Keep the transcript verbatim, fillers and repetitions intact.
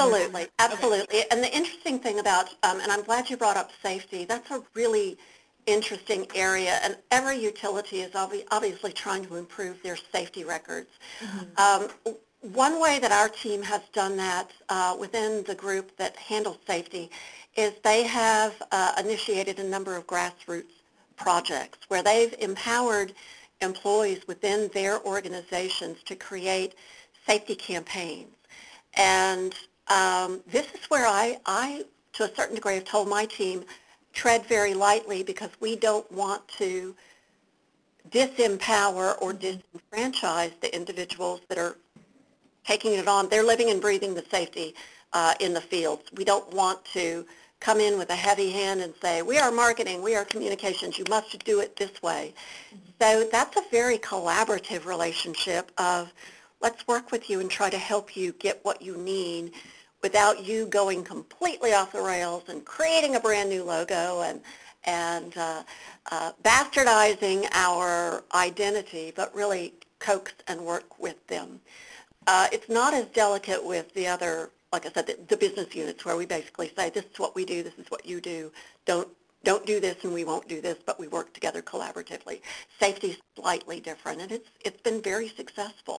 Absolutely, Okay. absolutely. And the interesting thing about, um, and I'm glad you brought up safety, that's a really interesting area, and every utility is obvi- obviously trying to improve their safety records. Mhm. Um, one way that our team has done that uh, within the group that handles safety is they have uh, initiated a number of grassroots projects where they've empowered employees within their organizations to create safety campaigns. And um, this is where I, I, to a certain degree, have told my team, tread very lightly because we don't want to disempower or Mhm. disenfranchise the individuals that are taking it on. They're living and breathing the safety uh, in the fields. We don't want to come in with a heavy hand and say, we are marketing, we are communications, you must do it this way. So that's a very collaborative relationship of let's work with you and try to help you get what you need without you going completely off the rails and creating a brand new logo and and uh, uh, bastardizing our identity, but really coax and work with them. Uh, it's not as delicate with the other, like I said, the, the business units where we basically say, this is what we do, this is what you do. Don't don't do this and we won't do this, but we work together collaboratively. Safety is slightly different, and it's it's been very successful.